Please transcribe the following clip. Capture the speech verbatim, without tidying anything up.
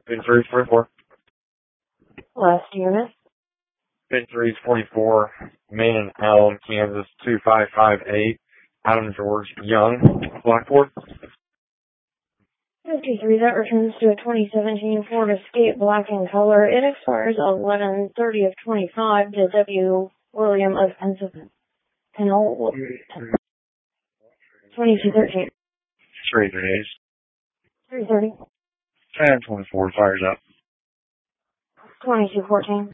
Pin three forty-four. Last unit. Pin three forty-four. Main Elm, Kansas two five five eight. Adam George Young, Blackboard. fifty-three, that returns to a twenty seventeen Ford Escape black in color. It expires eleven thirty of twenty-five to W. William of Pennsylvania. twenty-two thirteen. Three three days. three thirty. And twenty-four fires up. twenty-two fourteen.